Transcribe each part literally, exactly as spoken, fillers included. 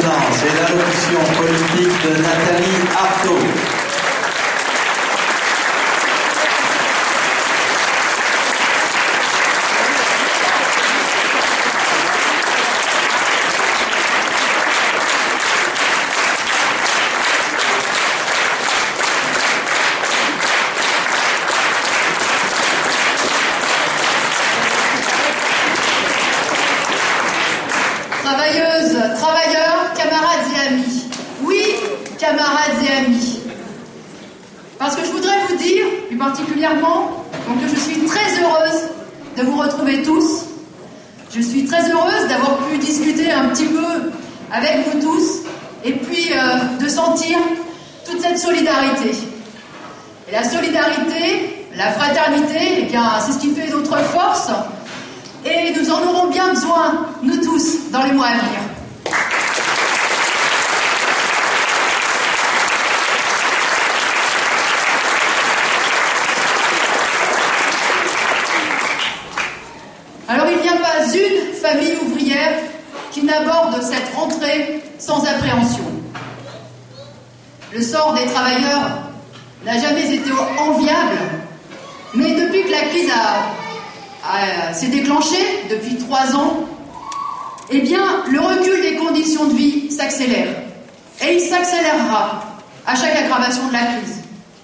maintenant, c'est l'allocution politique de Nathalie Arthaud. Travailleuses, travailleurs, camarades et amis. Oui, camarades et amis. Parce que je voudrais vous dire, plus particulièrement, donc que je suis très heureuse de vous retrouver tous. Je suis très heureuse d'avoir pu discuter un petit peu avec vous tous et puis euh, de sentir toute cette solidarité. Et la solidarité, la fraternité, eh bien, c'est ce qui fait notre force. Et nous en aurons bien besoin, nous tous, dans les mois à venir. Alors il n'y a pas une famille ouvrière qui n'aborde cette rentrée sans appréhension. Le sort des travailleurs n'a jamais été enviable, mais depuis que la crise a Euh, s'est déclenché depuis trois ans, eh bien, le recul des conditions de vie s'accélère. Et il s'accélérera à chaque aggravation de la crise.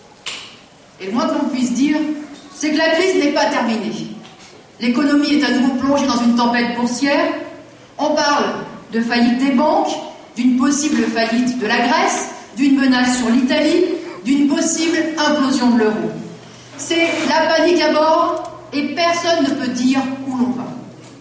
Et le moins que l'on puisse dire, c'est que la crise n'est pas terminée. L'économie est à nouveau plongée dans une tempête boursière. On parle de faillite des banques, d'une possible faillite de la Grèce, d'une menace sur l'Italie, d'une possible implosion de l'euro. C'est la panique à bord. Et personne ne peut dire où l'on va.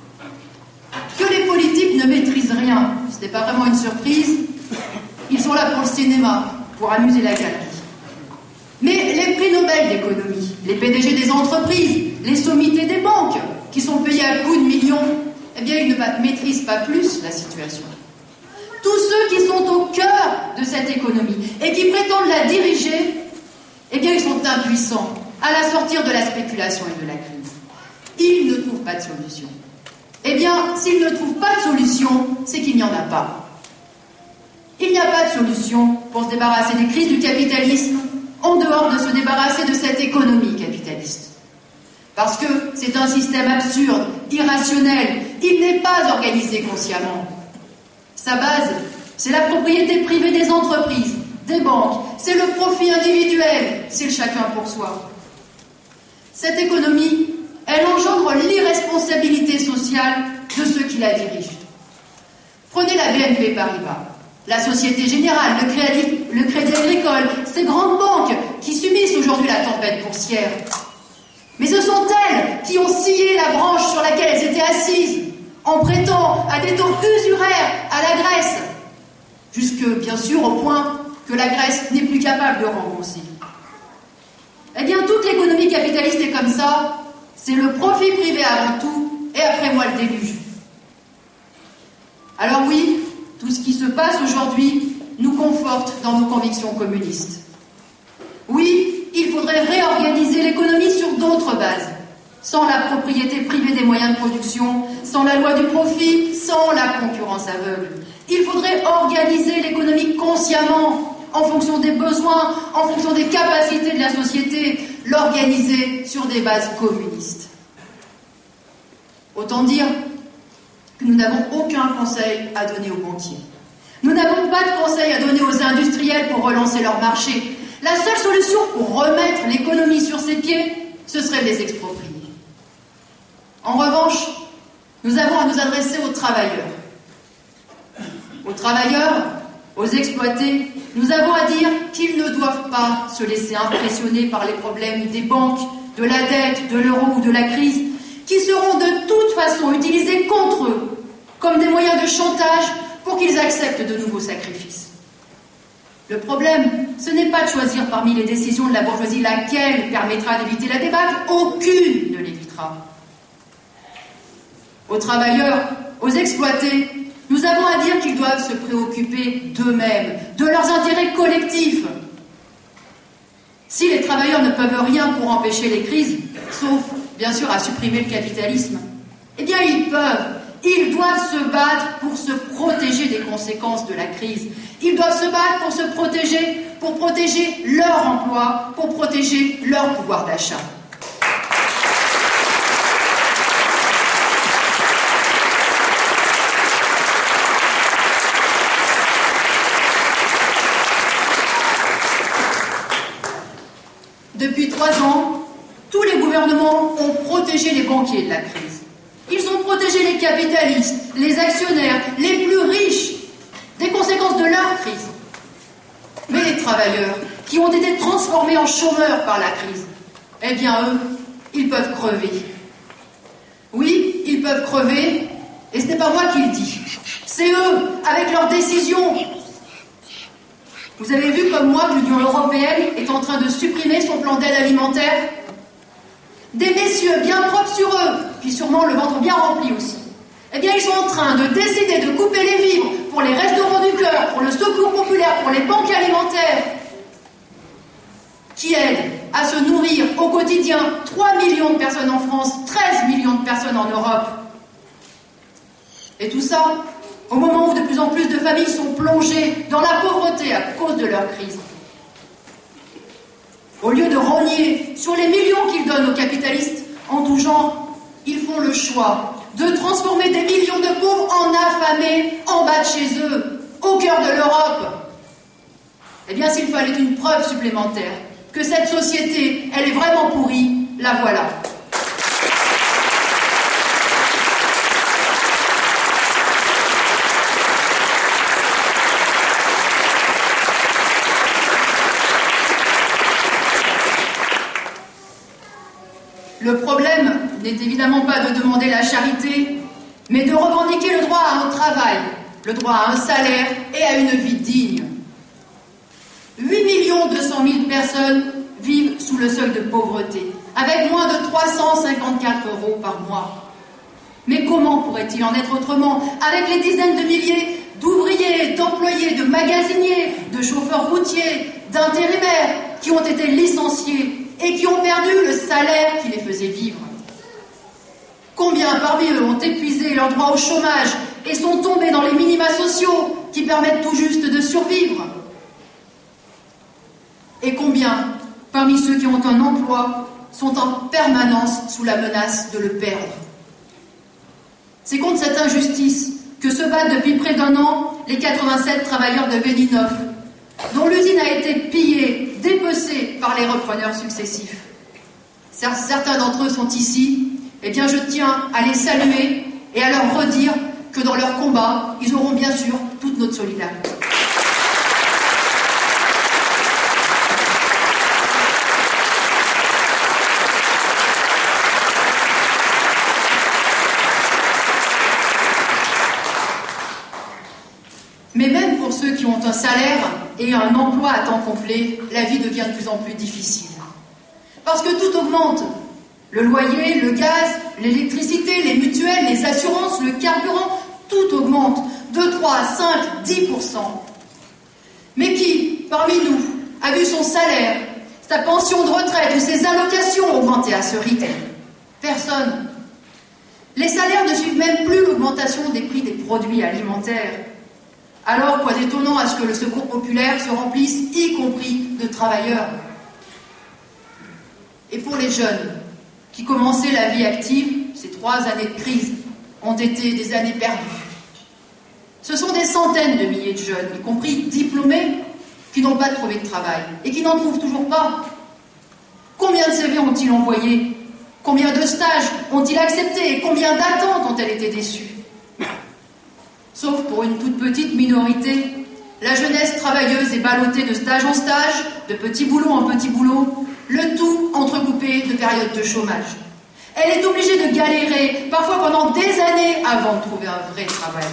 Que les politiques ne maîtrisent rien, ce n'est pas vraiment une surprise. Ils sont là pour le cinéma, pour amuser la galerie. Mais les prix Nobel d'économie, les P D G des entreprises, les sommités des banques, qui sont payés à coups de millions, eh bien, ils ne maîtrisent pas plus la situation. Tous ceux qui sont au cœur de cette économie et qui prétendent la diriger, eh bien, ils sont impuissants à la sortir de la spéculation et de la crise. Ils ne trouvent pas de solution. Eh bien, s'ils ne trouvent pas de solution, c'est qu'il n'y en a pas. Il n'y a pas de solution pour se débarrasser des crises du capitalisme, en dehors de se débarrasser de cette économie capitaliste. Parce que c'est un système absurde, irrationnel, il n'est pas organisé consciemment. Sa base, c'est la propriété privée des entreprises, des banques, c'est le profit individuel, c'est le chacun pour soi. Cette économie, elle engendre l'irresponsabilité sociale de ceux qui la dirigent. Prenez la B N P Paribas, la Société Générale, le Crédit, le Crédit Agricole, ces grandes banques qui subissent aujourd'hui la tempête boursière. Mais ce sont elles qui ont scié la branche sur laquelle elles étaient assises, en prêtant à des taux usuraires à la Grèce, jusque, bien sûr, au point que la Grèce n'est plus capable de rembourser. Eh bien, toute l'économie capitaliste est comme ça. C'est le profit privé avant tout, et après moi le déluge. Alors oui, tout ce qui se passe aujourd'hui nous conforte dans nos convictions communistes. Oui, il faudrait réorganiser l'économie sur d'autres bases, sans la propriété privée des moyens de production, sans la loi du profit, sans la concurrence aveugle. Il faudrait organiser l'économie consciemment, en fonction des besoins, en fonction des capacités de la société, l'organiser sur des bases communistes. Autant dire que nous n'avons aucun conseil à donner aux banquiers. Nous n'avons pas de conseil à donner aux industriels pour relancer leur marché. La seule solution pour remettre l'économie sur ses pieds, ce serait de les exproprier. En revanche, nous avons à nous adresser aux travailleurs. Aux travailleurs, aux exploités, nous avons à dire qu'ils ne doivent pas se laisser impressionner par les problèmes des banques, de la dette, de l'euro ou de la crise, qui seront de toute façon utilisés contre eux, comme des moyens de chantage pour qu'ils acceptent de nouveaux sacrifices. Le problème, ce n'est pas de choisir parmi les décisions de la bourgeoisie laquelle permettra d'éviter la débâcle, aucune ne l'évitera. Aux travailleurs, aux exploités, nous avons à dire qu'ils doivent se préoccuper d'eux-mêmes, de leurs intérêts collectifs. Si les travailleurs ne peuvent rien pour empêcher les crises, sauf, bien sûr, à supprimer le capitalisme, eh bien, ils peuvent, Ils doivent se battre pour se protéger des conséquences de la crise. Ils doivent se battre pour se protéger, pour protéger leur emploi, pour protéger leur pouvoir d'achat. Depuis trois ans, tous les gouvernements ont protégé les banquiers de la crise. Ils ont protégé les capitalistes, les actionnaires, les plus riches, des conséquences de leur crise. Mais les travailleurs, qui ont été transformés en chômeurs par la crise, eh bien eux, ils peuvent crever. Oui, ils peuvent crever, et ce n'est pas moi qui le dis. C'est eux, avec leurs décisions. Vous avez vu comme moi que l'Union européenne est en train de supprimer son plan d'aide alimentaire? Des messieurs bien propres sur eux, puis sûrement le ventre bien rempli aussi. Eh bien, ils sont en train de décider de couper les vivres pour les restaurants du cœur, pour le secours populaire, pour les banques alimentaires, qui aident à se nourrir au quotidien trois millions de personnes en France, treize millions de personnes en Europe. Et tout ça, au moment où de plus en plus de familles sont plongées dans la pauvreté à cause de leur crise. Au lieu de rogner sur les millions qu'ils donnent aux capitalistes en tout genre, ils font le choix de transformer des millions de pauvres en affamés, en bas de chez eux, au cœur de l'Europe. Eh bien, s'il fallait une preuve supplémentaire que cette société, elle est vraiment pourrie, la voilà. Le problème n'est évidemment pas de demander la charité, mais de revendiquer le droit à un travail, le droit à un salaire et à une vie digne. huit millions deux cent mille personnes vivent sous le seuil de pauvreté, avec moins de trois cent cinquante-quatre euros par mois. Mais comment pourrait-il en être autrement avec les dizaines de milliers d'ouvriers, d'employés, de magasiniers, de chauffeurs routiers, d'intérimaires qui ont été licenciés et qui ont perdu le salaire qui les faisait vivre? Combien parmi eux ont épuisé leur droit au chômage et sont tombés dans les minima sociaux qui permettent tout juste de survivre? Et combien, parmi ceux qui ont un emploi, sont en permanence sous la menace de le perdre? C'est contre cette injustice que se battent depuis près d'un an les quatre-vingt-sept travailleurs de Veninov, dont l'usine a été pillée, dépecée par les repreneurs successifs. Certains d'entre eux sont ici. Eh bien, je tiens à les saluer et à leur redire que dans leur combat, ils auront bien sûr toute notre solidarité. Mais même pour ceux qui ont un salaire et un emploi à temps complet, la vie devient de plus en plus difficile. Parce que tout augmente. Le loyer, le gaz, l'électricité, les mutuelles, les assurances, le carburant, tout augmente. deux, trois, cinq, dix pour cent. Mais qui, parmi nous, a vu son salaire, sa pension de retraite ou ses allocations augmenter à ce rythme? Personne. Les salaires ne suivent même plus l'augmentation des prix des produits alimentaires. Alors, quoi d'étonnant à ce que le secours populaire se remplisse, y compris de travailleurs. Et pour les jeunes qui commençaient la vie active, ces trois années de crise ont été des années perdues. Ce sont des centaines de milliers de jeunes, y compris diplômés, qui n'ont pas trouvé de travail et qui n'en trouvent toujours pas. Combien de C V ont-ils envoyés? Combien de stages ont-ils acceptés? Et combien d'attentes ont-elles été déçues? Sauf pour une toute petite minorité, la jeunesse travailleuse est ballottée de stage en stage, de petit boulot en petit boulot, le tout entrecoupé de périodes de chômage. Elle est obligée de galérer, parfois pendant des années, avant de trouver un vrai travail.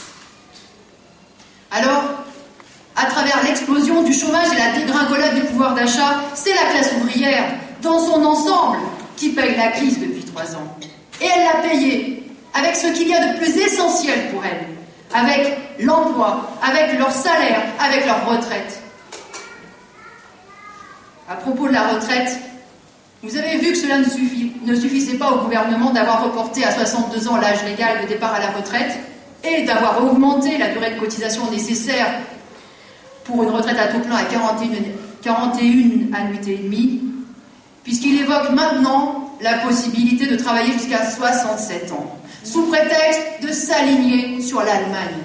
Alors, à travers l'explosion du chômage et la dégringolade du pouvoir d'achat, c'est la classe ouvrière, dans son ensemble, qui paye la crise depuis trois ans. Et elle l'a payée avec ce qu'il y a de plus essentiel pour elle, avec l'emploi, avec leur salaire, avec leur retraite. À propos de la retraite, Vous avez vu que cela ne, suffit, ne suffisait pas au gouvernement d'avoir reporté à soixante-deux ans l'âge légal de départ à la retraite et d'avoir augmenté la durée de cotisation nécessaire pour une retraite à taux plein à quarante et une, quarante et une annuités et demie, puisqu'il évoque maintenant la possibilité de travailler jusqu'à soixante-sept ans, sous prétexte de s'aligner sur l'Allemagne.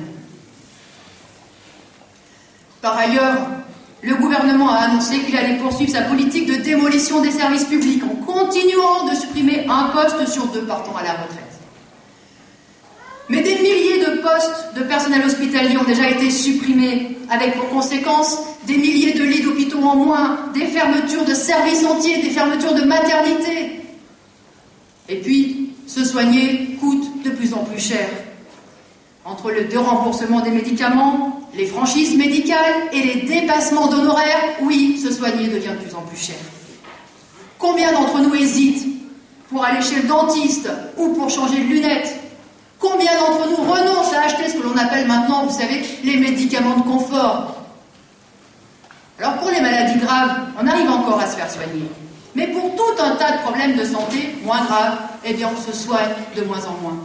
Par ailleurs, le gouvernement a annoncé qu'il allait poursuivre sa politique de démolition des services publics en continuant de supprimer un poste sur deux partant à la retraite. Mais des milliers de postes de personnel hospitalier ont déjà été supprimés, avec pour conséquence des milliers de lits d'hôpitaux en moins, des fermetures de services entiers, des fermetures de maternités. Et puis, se soigner coûte de plus en plus cher. Entre le déremboursement des médicaments, les franchises médicales et les dépassements d'honoraires, oui, se soigner devient de plus en plus cher. Combien d'entre nous hésitent pour aller chez le dentiste ou pour changer de lunettes? Combien d'entre nous renoncent à acheter ce que l'on appelle maintenant, vous savez, les médicaments de confort? Alors pour les maladies graves, on arrive encore à se faire soigner. Mais pour tout un tas de problèmes de santé moins graves, eh bien on se soigne de moins en moins.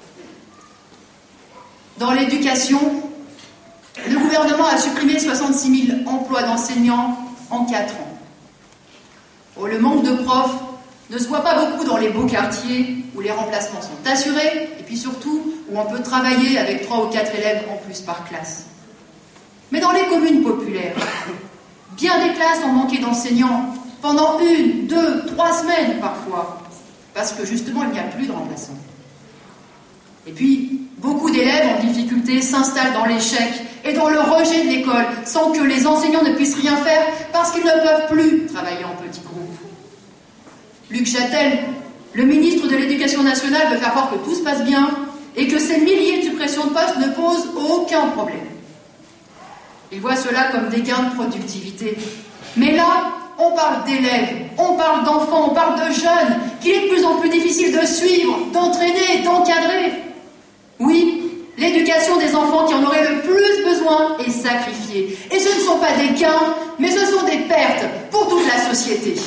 Dans l'éducation, le gouvernement a supprimé soixante-six mille emplois d'enseignants en quatre ans. Oh, le manque de profs ne se voit pas beaucoup dans les beaux quartiers où les remplacements sont assurés et puis surtout où on peut travailler avec trois ou quatre élèves en plus par classe. Mais dans les communes populaires, bien des classes ont manqué d'enseignants pendant une, deux, trois semaines parfois, parce que justement il n'y a plus de remplaçants. Et puis, beaucoup d'élèves en difficulté s'installent dans l'échec et dans le rejet de l'école, sans que les enseignants ne puissent rien faire parce qu'ils ne peuvent plus travailler en petits groupes. Luc Châtel, le ministre de l'Éducation nationale, veut faire croire que tout se passe bien et que ces milliers de suppressions de postes ne posent aucun problème. Il voit cela comme des gains de productivité. Mais là, on parle d'élèves, on parle d'enfants, on parle de jeunes, qu'il est de plus en plus difficile de suivre, d'entraîner, d'encadrer. Oui, l'éducation des enfants qui en auraient le plus besoin est sacrifiée. Et ce ne sont pas des gains, mais ce sont des pertes pour toute la société.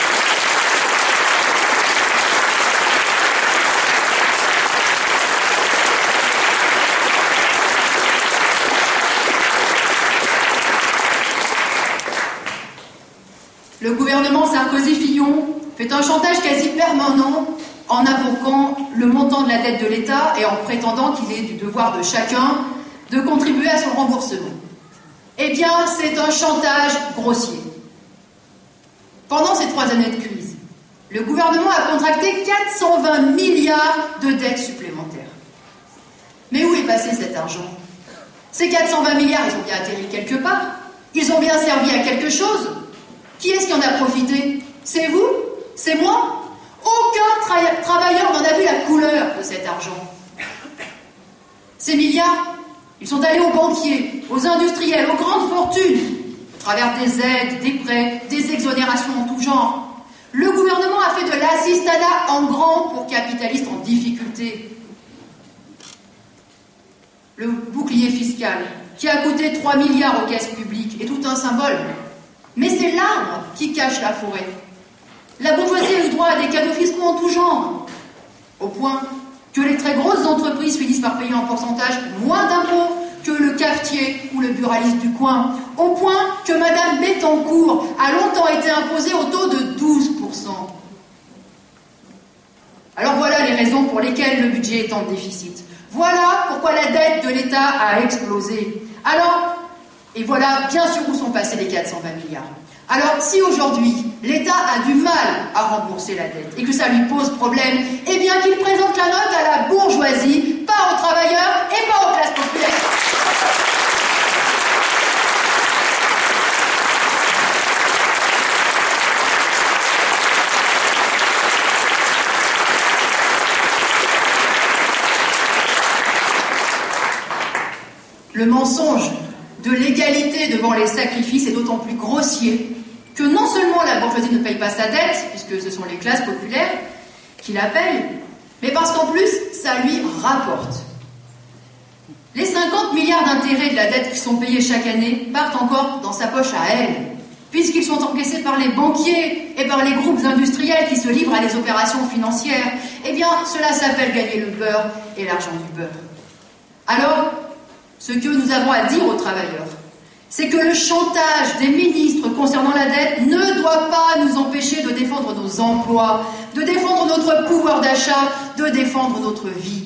Le gouvernement Sarkozy-Fillon fait un chantage quasi permanent en invoquant le montant de la dette de l'État et en prétendant qu'il est du devoir de chacun de contribuer à son remboursement. Eh bien, c'est un chantage grossier. Pendant ces trois années de crise, le gouvernement a contracté quatre cent vingt milliards de dettes supplémentaires. Mais où est passé cet argent? Ces quatre cent vingt milliards, ils ont bien atterri quelque part? Ils ont bien servi à quelque chose? Qui est-ce qui en a profité? C'est vous? C'est moi? Aucun tra- travailleur n'en a vu la couleur de cet argent. Ces milliards, ils sont allés aux banquiers, aux industriels, aux grandes fortunes, à travers des aides, des prêts, des exonérations en tout genre. Le gouvernement a fait de l'assistanat en grand pour capitalistes en difficulté. Le bouclier fiscal, qui a coûté trois milliards aux caisses publiques, est tout un symbole. Mais c'est l'arbre qui cache la forêt. La bourgeoisie a eu droit à des cadeaux fiscaux en tout genre, au point que les très grosses entreprises finissent par payer en pourcentage moins d'impôts que le cafetier ou le buraliste du coin, au point que Madame Bettencourt a longtemps été imposée au taux de douze pour cent. Alors voilà les raisons pour lesquelles le budget est en déficit. Voilà pourquoi la dette de l'État a explosé. Alors, et voilà bien sûr où sont passés les quatre cent vingt milliards. Alors, si aujourd'hui, l'État a du mal à rembourser la dette et que ça lui pose problème, eh bien qu'il présente la note à la bourgeoisie, pas aux travailleurs et pas aux classes populaires. Le mensonge de l'égalité devant les sacrifices est d'autant plus grossier que non seulement la bourgeoisie ne paye pas sa dette, puisque ce sont les classes populaires qui la payent, mais parce qu'en plus, ça lui rapporte. Les cinquante milliards d'intérêts de la dette qui sont payés chaque année partent encore dans sa poche à elle. puisqu'ils sont encaissés par les banquiers et par les groupes industriels qui se livrent à des opérations financières, eh bien, cela s'appelle gagner le beurre et l'argent du beurre. Alors, ce que nous avons à dire aux travailleurs, c'est que le chantage des ministres concernant la dette ne doit pas nous empêcher de défendre nos emplois, de défendre notre pouvoir d'achat, de défendre notre vie.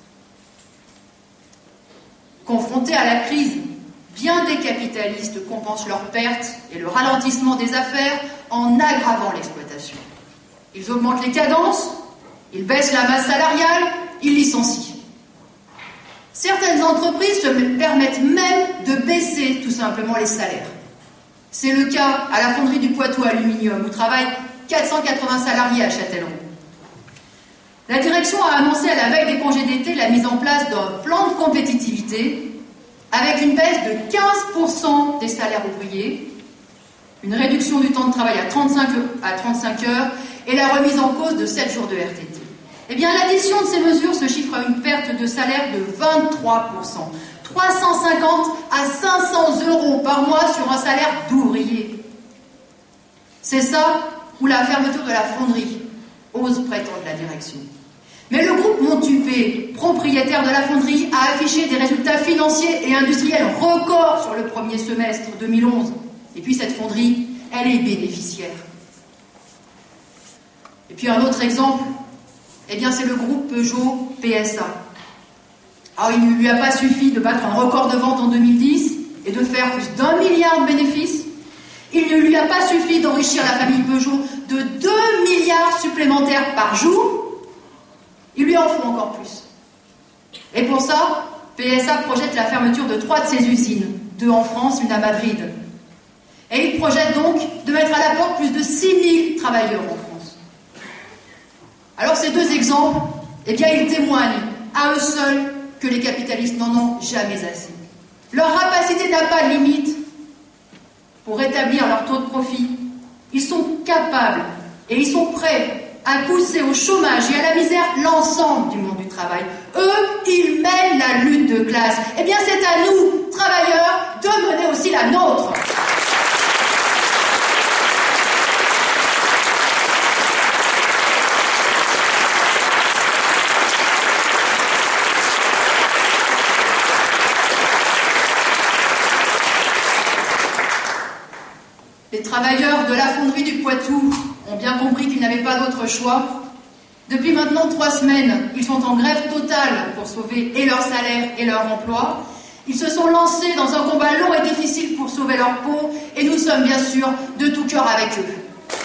Confrontés à la crise, bien des capitalistes compensent leurs pertes et le ralentissement des affaires en aggravant l'exploitation. Ils augmentent les cadences, ils baissent la masse salariale, ils licencient. Certaines entreprises se permettent même de baisser tout simplement les salaires. C'est le cas à la fonderie du Poitou Aluminium, où travaillent quatre cent quatre-vingts salariés à Châtellerault. La direction a annoncé à la veille des congés d'été la mise en place d'un plan de compétitivité avec une baisse de quinze pour cent des salaires ouvriers, une réduction du temps de travail à trente-cinq heures et la remise en cause de sept jours de R T T. Eh bien, l'addition de ces mesures se chiffre à une perte de salaire de vingt-trois pour cent, trois cent cinquante à cinq cents euros par mois sur un salaire d'ouvrier. C'est ça ou la fermeture de la fonderie, ose prétendre la direction. Mais le groupe Montupet, propriétaire de la fonderie, a affiché des résultats financiers et industriels records sur le premier semestre deux mille onze. Et puis cette fonderie, elle est bénéficiaire. Et puis un autre exemple, eh bien c'est le groupe Peugeot P S A. Alors il ne lui a pas suffi de battre un record de vente en deux mille dix et de faire plus d'un milliard de bénéfices. Il ne lui a pas suffi d'enrichir la famille Peugeot de deux milliards supplémentaires par jour. Il lui en faut encore plus. Et pour ça, P S A projette la fermeture de trois de ses usines, deux en France, une à Madrid. Et il projette donc de mettre à la porte plus de six mille travailleurs en France. Alors ces deux exemples, eh bien ils témoignent à eux seuls que les capitalistes n'en ont jamais assez. Leur rapacité n'a pas de limite. Pour rétablir leur taux de profit, ils sont capables et ils sont prêts à pousser au chômage et à la misère l'ensemble du monde du travail. Eux, ils mènent la lutte de classe. Eh bien, c'est à nous, travailleurs, de mener aussi la nôtre. Les travailleurs de la fonderie du Poitou ont bien compris qu'ils n'avaient pas d'autre choix. Depuis maintenant trois semaines, ils sont en grève totale pour sauver et leur salaire et leur emploi. Ils se sont lancés dans un combat long et difficile pour sauver leur peau et nous sommes bien sûr de tout cœur avec eux.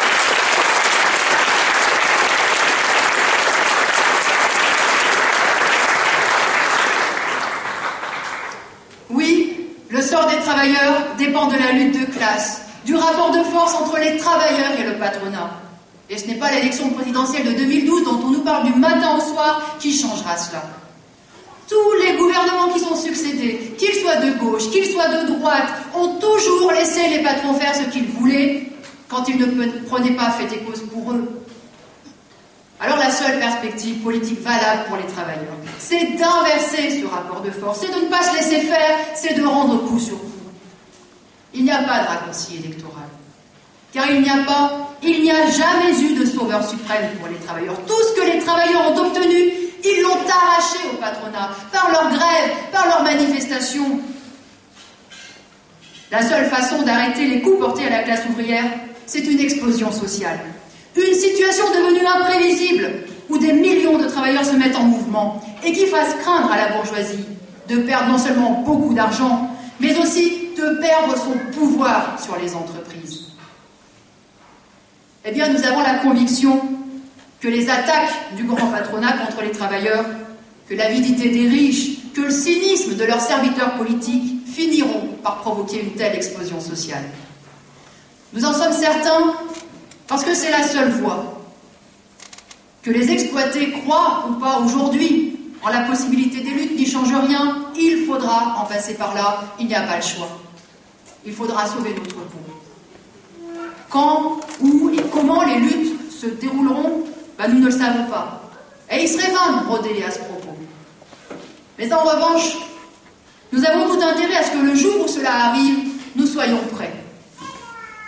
Oui, le sort des travailleurs dépend de la lutte de classe, du rapport de force entre les travailleurs et le patronat. Et ce n'est pas l'élection présidentielle de deux mille douze dont on nous parle du matin au soir qui changera cela. Tous les gouvernements qui sont succédés, qu'ils soient de gauche, qu'ils soient de droite, ont toujours laissé les patrons faire ce qu'ils voulaient quand ils ne prenaient pas fait et cause pour eux. Alors la seule perspective politique valable pour les travailleurs, c'est d'inverser ce rapport de force, c'est de ne pas se laisser faire, c'est de rendre coup sur coup. Il n'y a pas de raccourci électoral. Car il n'y a pas, il n'y a jamais eu de sauveur suprême pour les travailleurs. Tout ce que les travailleurs ont obtenu, ils l'ont arraché au patronat, par leur grève, par leurs manifestations. La seule façon d'arrêter les coups portés à la classe ouvrière, c'est une explosion sociale. Une situation devenue imprévisible, où des millions de travailleurs se mettent en mouvement, et qui fasse craindre à la bourgeoisie de perdre non seulement beaucoup d'argent, mais aussi de perdre son pouvoir sur les entreprises. Eh bien, nous avons la conviction que les attaques du grand patronat contre les travailleurs, que l'avidité des riches, que le cynisme de leurs serviteurs politiques finiront par provoquer une telle explosion sociale. Nous en sommes certains parce que c'est la seule voie. Que les exploités croient ou pas aujourd'hui en la possibilité des luttes n'y change rien, il faudra en passer par là, il n'y a pas le choix. Il faudra sauver notre peau. Quand, où et comment les luttes se dérouleront, ben nous ne le savons pas. Et il serait vain de broder à ce propos. Mais en revanche, nous avons tout intérêt à ce que le jour où cela arrive, nous soyons prêts.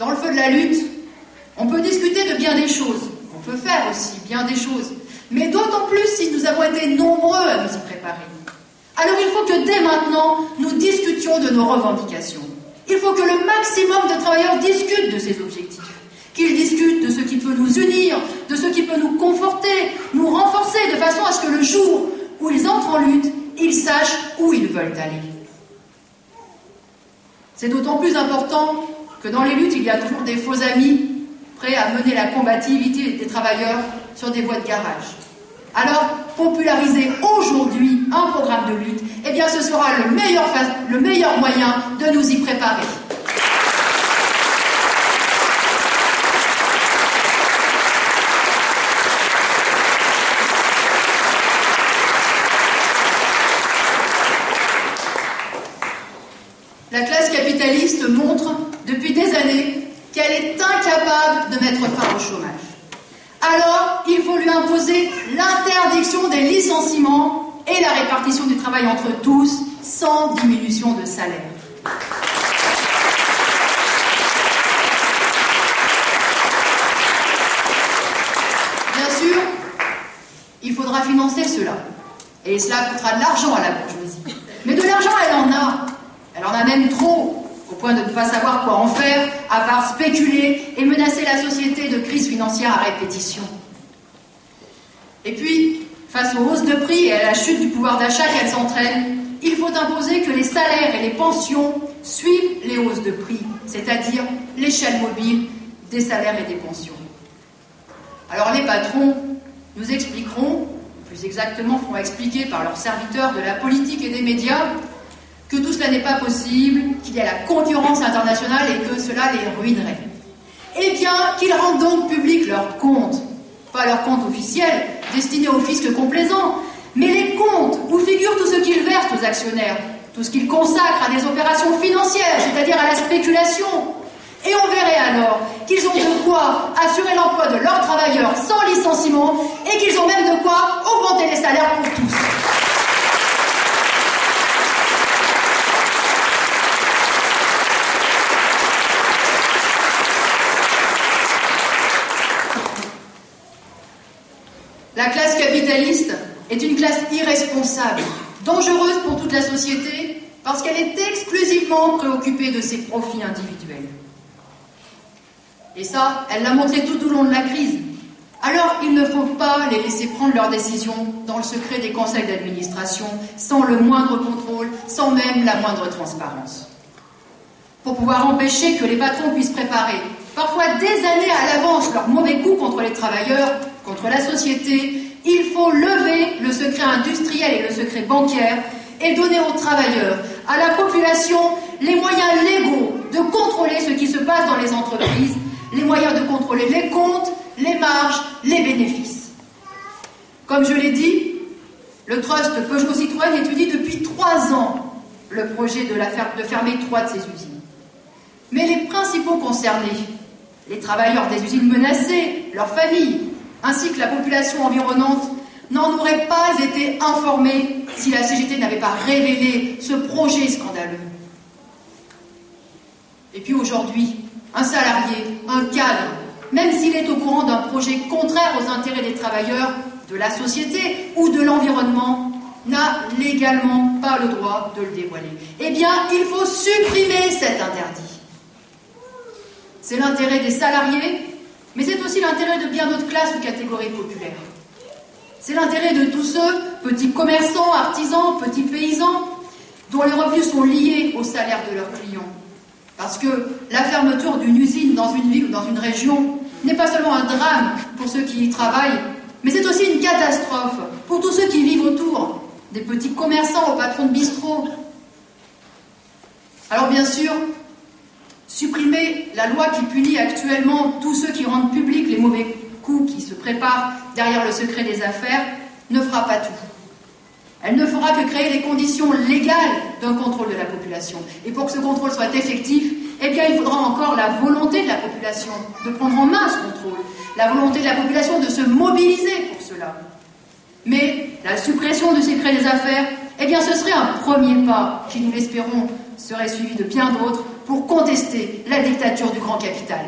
dans le feu de la lutte, on peut discuter de bien des choses. On peut faire aussi bien des choses. Mais d'autant plus si nous avons été nombreux à nous y préparer. Alors il faut que dès maintenant, nous discutions de nos revendications. Il faut que le maximum de travailleurs discutent de ces objectifs. Qu'ils discutent de ce qui peut nous unir, de ce qui peut nous conforter, nous renforcer, de façon à ce que le jour où ils entrent en lutte, ils sachent où ils veulent aller. C'est d'autant plus important que dans les luttes, il y a toujours des faux amis prêts à mener la combativité des travailleurs sur des voies de garage. Alors, populariser aujourd'hui un programme de lutte, eh bien ce sera le meilleur, le meilleur moyen de nous y préparer. La classe capitaliste montre depuis des années qu'elle est incapable de mettre fin au chômage. Alors, il faut lui imposer l'interdiction des licenciements et la répartition du travail entre tous, sans diminution de salaire. Bien sûr, il faudra financer cela. Et cela coûtera de l'argent à la bourgeoisie. Mais de l'argent, elle en a. Elle en a même trop, au point de ne pas savoir quoi en faire, à part spéculer et menacer la société de crise financière à répétition. Et puis, face aux hausses de prix et à la chute du pouvoir d'achat qu'elles entraînent, il faut imposer que les salaires et les pensions suivent les hausses de prix, c'est-à-dire l'échelle mobile des salaires et des pensions. Alors les patrons nous expliqueront, plus exactement feront expliquer par leurs serviteurs de la politique et des médias, que tout cela n'est pas possible, qu'il y a la concurrence internationale et que cela les ruinerait. Eh bien, qu'ils rendent donc publics leurs comptes, pas leurs comptes officiels, destinés au fisc complaisant, mais les comptes où figure tout ce qu'ils versent aux actionnaires, tout ce qu'ils consacrent à des opérations financières, c'est-à-dire à la spéculation. Et on verrait alors qu'ils ont de quoi assurer l'emploi de leurs travailleurs sans licenciement et qu'ils ont même de quoi augmenter les salaires pour tous. La classe capitaliste est une classe irresponsable, dangereuse pour toute la société, parce qu'elle est exclusivement préoccupée de ses profits individuels. Et ça, elle l'a montré tout au long de la crise. Alors, il ne faut pas les laisser prendre leurs décisions dans le secret des conseils d'administration, sans le moindre contrôle, sans même la moindre transparence. Pour pouvoir empêcher que les patrons puissent préparer, parfois des années à l'avance, leurs mauvais coups contre les travailleurs, contre la société, il faut lever le secret industriel et le secret bancaire et donner aux travailleurs, à la population, les moyens légaux de contrôler ce qui se passe dans les entreprises, les moyens de contrôler les comptes, les marges, les bénéfices. Comme je l'ai dit, le Trust Peugeot Citroën étudie depuis trois ans le projet de, la fer- de fermer trois de ses usines. Mais les principaux concernés, les travailleurs des usines menacées, leurs familles, ainsi que la population environnante, n'en auraient pas été informés si la C G T n'avait pas révélé ce projet scandaleux. Et puis aujourd'hui, un salarié, un cadre, même s'il est au courant d'un projet contraire aux intérêts des travailleurs, de la société ou de l'environnement, n'a légalement pas le droit de le dévoiler. Eh bien, il faut supprimer cet interdit. C'est l'intérêt des salariés, mais c'est aussi l'intérêt de bien d'autres classes ou catégories populaires. C'est l'intérêt de tous ceux, petits commerçants, artisans, petits paysans, dont les revenus sont liés au salaire de leurs clients. Parce que la fermeture d'une usine dans une ville ou dans une région n'est pas seulement un drame pour ceux qui y travaillent, mais c'est aussi une catastrophe pour tous ceux qui vivent autour, des petits commerçants aux patrons de bistrot. Alors bien sûr, supprimer la loi qui punit actuellement tous ceux qui rendent publics les mauvais coups qui se préparent derrière le secret des affaires ne fera pas tout. Elle ne fera que créer les conditions légales d'un contrôle de la population. Et pour que ce contrôle soit effectif, eh bien, il faudra encore la volonté de la population de prendre en main ce contrôle, la volonté de la population de se mobiliser pour cela. Mais la suppression du secret des affaires, eh bien, ce serait un premier pas qui, nous l'espérons, serait suivi de bien d'autres pour contester la dictature du grand capital.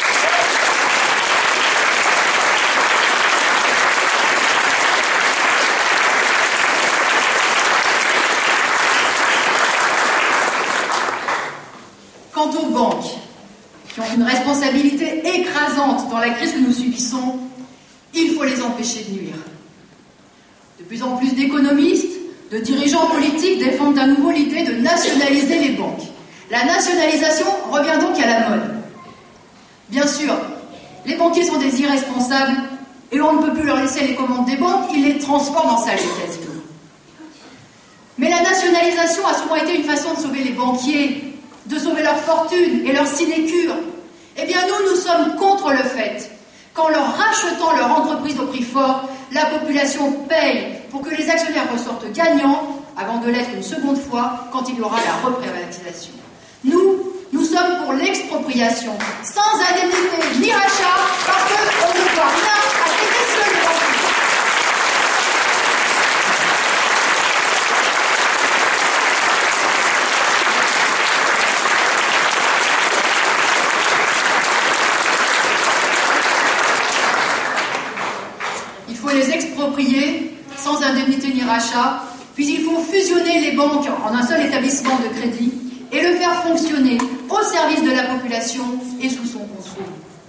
Quant aux banques, qui ont une responsabilité écrasante dans la crise que nous subissons, il faut les empêcher de nuire. De plus en plus d'économistes, de dirigeants politiques défendent à nouveau l'idée de nationaliser les banques. La nationalisation revient donc à la mode. Bien sûr, les banquiers sont des irresponsables et on ne peut plus leur laisser les commandes des banques, ils les transforment en salles de casino. Mais la nationalisation a souvent été une façon de sauver les banquiers, de sauver leur fortune et leur sinécure. Eh bien nous, nous sommes contre le fait qu'en leur rachetant leur entreprise au prix fort, la population paye pour que les actionnaires ressortent gagnants avant de l'être une seconde fois quand il y aura la reprivatisation. Nous, nous sommes pour l'expropriation, sans indemnité ni rachat, parce qu'on ne doit rien à ces messieurs les banquiers. Il faut les exproprier sans indemnité ni rachat, puis il faut fusionner les banques en un seul établissement de crédit et le faire fonctionner au service de la population et sous son contrôle.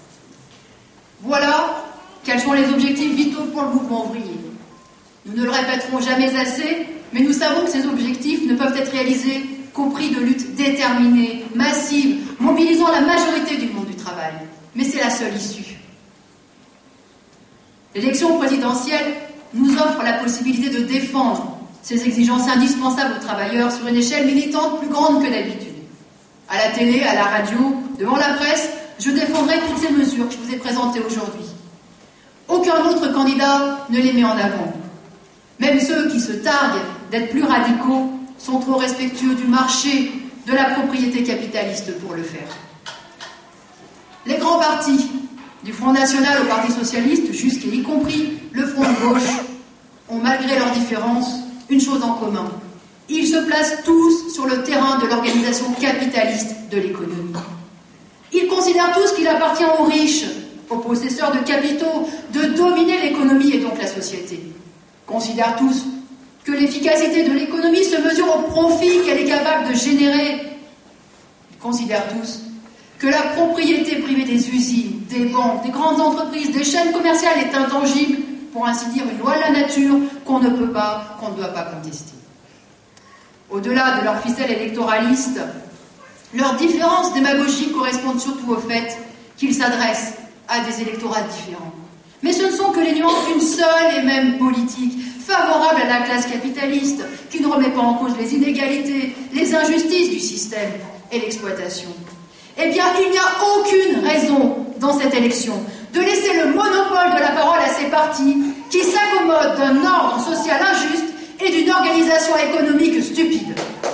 Voilà quels sont les objectifs vitaux pour le mouvement ouvrier. Nous ne le répéterons jamais assez, mais nous savons que ces objectifs ne peuvent être réalisés qu'au prix de luttes déterminées, massives, mobilisant la majorité du monde du travail. Mais c'est la seule issue. L'élection présidentielle nous offre la possibilité de défendre ces exigences indispensables aux travailleurs sur une échelle militante plus grande que d'habitude. À la télé, à la radio, devant la presse, je défendrai toutes ces mesures que je vous ai présentées aujourd'hui. Aucun autre candidat ne les met en avant. Même ceux qui se targuent d'être plus radicaux sont trop respectueux du marché, de la propriété capitaliste pour le faire. Les grands partis, du Front National au Parti Socialiste, jusqu'à y compris le Front de Gauche, ont malgré leurs différences une chose en commun. Ils se placent tous sur le terrain de l'organisation capitaliste de l'économie. Ils considèrent tous qu'il appartient aux riches, aux possesseurs de capitaux, de dominer l'économie et donc la société. Ils considèrent tous que l'efficacité de l'économie se mesure au profit qu'elle est capable de générer. Ils considèrent tous que la propriété privée des usines, des banques, des grandes entreprises, des chaînes commerciales est intangible, pour ainsi dire une loi de la nature qu'on ne peut pas, qu'on ne doit pas contester. Au-delà de leur ficelle électoraliste, leurs différences démagogiques correspondent surtout au fait qu'ils s'adressent à des électorats différents. Mais ce ne sont que les nuances d'une seule et même politique, favorable à la classe capitaliste, qui ne remet pas en cause les inégalités, les injustices du système et l'exploitation. Eh bien, il n'y a aucune raison dans cette élection de laisser le monopole de la parole à ces partis qui s'accommodent d'un ordre social injuste et d'une organisation économique stupide.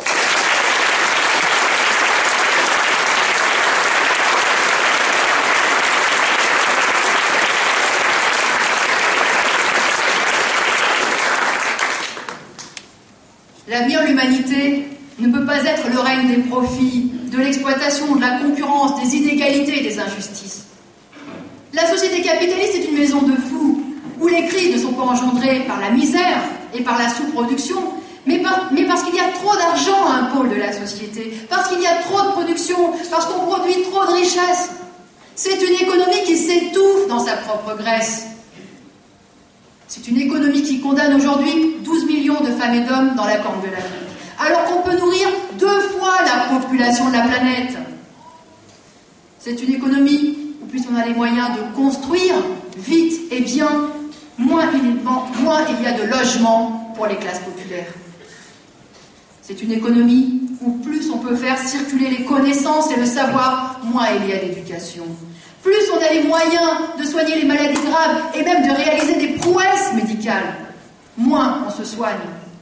L'avenir de l'humanité ne peut pas être le règne des profits, de l'exploitation, de la concurrence, des inégalités et des injustices. La société capitaliste est une maison de fous, où les crises ne sont pas engendrées par la misère et par la sous-production, mais, par, mais parce qu'il y a trop d'argent à un pôle de la société, parce qu'il y a trop de production, parce qu'on produit trop de richesses. C'est une économie qui s'étouffe dans sa propre graisse. C'est une économie qui condamne aujourd'hui douze millions de femmes et d'hommes dans la corne de l'Afrique, alors qu'on peut nourrir deux fois la population de la planète. C'est une économie où plus on a les moyens de construire vite et bien, moins il, moins il y a de logements pour les classes populaires. C'est une économie où plus on peut faire circuler les connaissances et le savoir, moins il y a d'éducation. Plus on a les moyens de soigner les maladies graves et même de réaliser des prouesses médicales, moins on se soigne.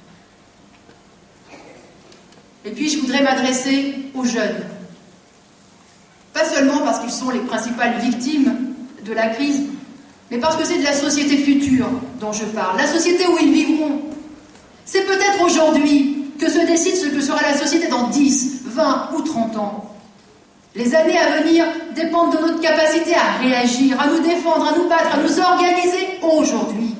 Et puis je voudrais m'adresser aux jeunes. Pas seulement parce qu'ils sont les principales victimes de la crise, mais parce que c'est de la société future dont je parle, la société où ils vivront. C'est peut-être aujourd'hui que se décide ce que sera la société dans dix, vingt ou trente ans. Les années à venir dépendent de notre capacité à réagir, à nous défendre, à nous battre, à nous organiser aujourd'hui.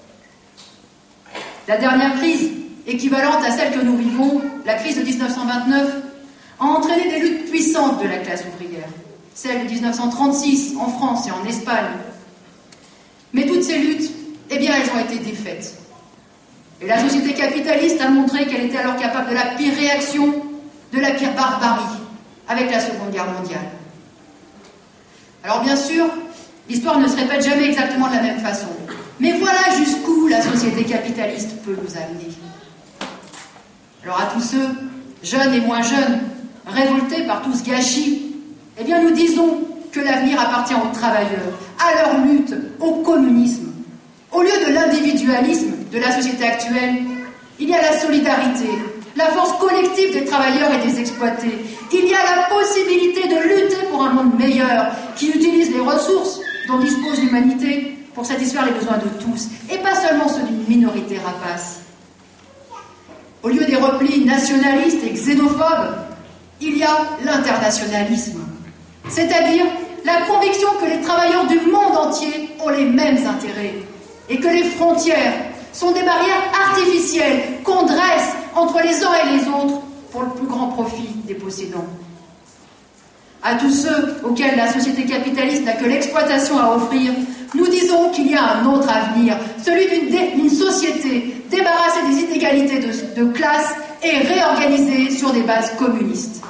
La dernière crise, équivalente à celle que nous vivons, la crise de mille neuf cent vingt-neuf, a entraîné des luttes puissantes de la classe ouvrière, celle de mille neuf cent trente-six en France et en Espagne. Mais toutes ces luttes, eh bien, elles ont été défaites. Et la société capitaliste a montré qu'elle était alors capable de la pire réaction, de la pire barbarie, avec la Seconde Guerre mondiale. Alors bien sûr, l'histoire ne se répète jamais exactement de la même façon. Mais voilà jusqu'où la société capitaliste peut nous amener. Alors à tous ceux, jeunes et moins jeunes, révoltés par tout ce gâchis, eh bien nous disons que l'avenir appartient aux travailleurs, à leur lutte, au communisme. Au lieu de l'individualisme de la société actuelle, il y a la solidarité, la force collective des travailleurs et des exploités. Il y a la possibilité de lutter pour un monde meilleur, qui utilise les ressources dont dispose l'humanité pour satisfaire les besoins de tous, et pas seulement ceux d'une minorité rapace. Au lieu des replis nationalistes et xénophobes, il y a l'internationalisme, c'est-à-dire la conviction que les travailleurs du monde entier ont les mêmes intérêts et que les frontières sont des barrières artificielles qu'on dresse entre les uns et les autres pour le plus grand profit des possédants. À tous ceux auxquels la société capitaliste n'a que l'exploitation à offrir, nous disons qu'il y a un autre avenir, celui d'une, d'une société débarrassée des inégalités de, de classe et réorganisée sur des bases communistes.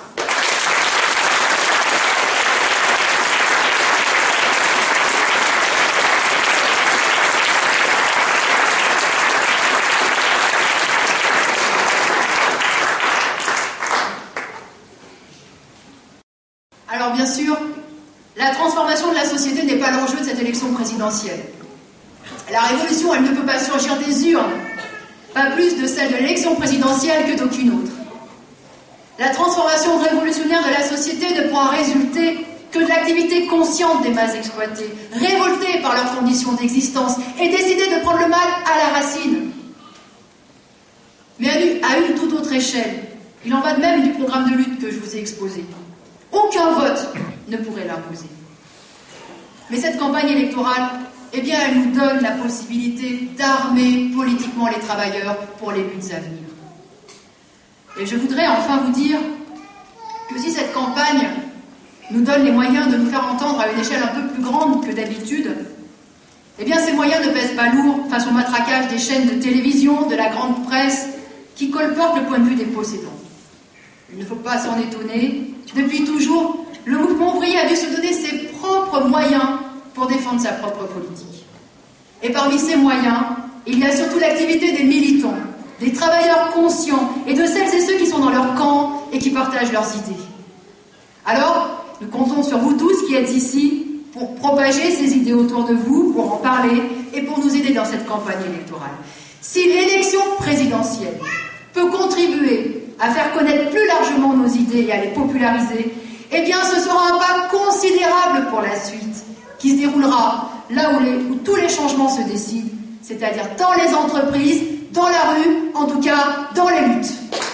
Alors bien sûr, la transformation de la société n'est pas l'enjeu de cette élection présidentielle. La révolution, elle ne peut pas surgir des urnes, pas plus de celle de l'élection présidentielle que d'aucune autre. La transformation révolutionnaire de la société ne pourra résulter que de l'activité consciente des masses exploitées, révoltées par leurs conditions d'existence et décidées de prendre le mal à la racine. Mais à une toute autre échelle, il en va de même du programme de lutte que je vous ai exposé. Aucun vote ne pourrait l'imposer. Mais cette campagne électorale, eh bien, elle nous donne la possibilité d'armer politiquement les travailleurs pour les luttes à venir. Et je voudrais enfin vous dire que si cette campagne nous donne les moyens de nous faire entendre à une échelle un peu plus grande que d'habitude, eh bien, ces moyens ne pèsent pas lourd face au matraquage des chaînes de télévision, de la grande presse, qui colportent le point de vue des possédants. Il ne faut pas s'en étonner. Depuis toujours, le mouvement ouvrier a dû se donner ses propres moyens pour défendre sa propre politique. Et parmi ces moyens, il y a surtout l'activité des militants, des travailleurs conscients et de celles et ceux qui sont dans leur camp et qui partagent leurs idées. Alors, nous comptons sur vous tous qui êtes ici pour propager ces idées autour de vous, pour en parler et pour nous aider dans cette campagne électorale. Si l'élection présidentielle peut contribuer à faire connaître plus largement nos idées et à les populariser, eh bien ce sera un pas considérable pour la suite, qui se déroulera là où, les, où tous les changements se décident, c'est-à-dire dans les entreprises, dans la rue, en tout cas dans les luttes.